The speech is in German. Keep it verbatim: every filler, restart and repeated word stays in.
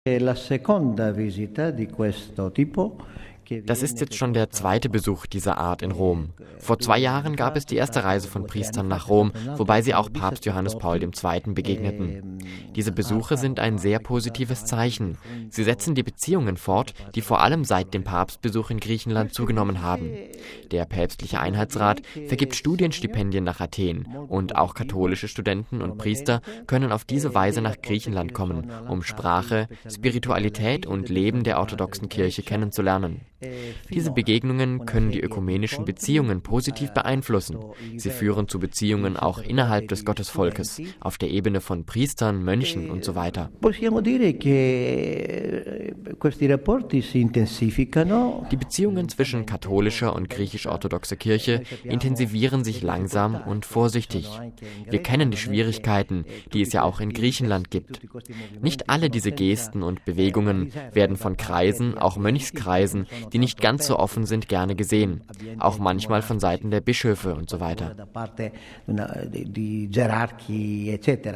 Das ist jetzt schon der zweite Besuch dieser Art in Rom. Vor zwei Jahren gab es die erste Reise von Priestern nach Rom, wobei sie auch Papst Johannes Paul der Zweite begegneten. Diese Besuche sind ein sehr positives Zeichen. Sie setzen die Beziehungen fort, die vor allem seit dem Papstbesuch in Griechenland zugenommen haben. Der Päpstliche Einheitsrat vergibt Studienstipendien nach Athen und auch katholische Studenten und Priester können auf diese Weise nach Griechenland kommen, um Sprache, Spiritualität und Leben der orthodoxen Kirche kennenzulernen. Diese Begegnungen können die ökumenischen Beziehungen positiv beeinflussen. Sie führen zu Beziehungen auch innerhalb des Gottesvolkes, auf der Ebene von Priestern, Mönchen und so weiter. Die Beziehungen zwischen katholischer und griechisch-orthodoxer Kirche intensivieren sich langsam und vorsichtig. Wir kennen die Schwierigkeiten, die es ja auch in Griechenland gibt. Nicht alle diese Gesten und Bewegungen werden von Kreisen, auch Mönchskreisen, die nicht ganz so offen sind, gerne gesehen. Auch manchmal von Seiten der Bischöfe und so weiter.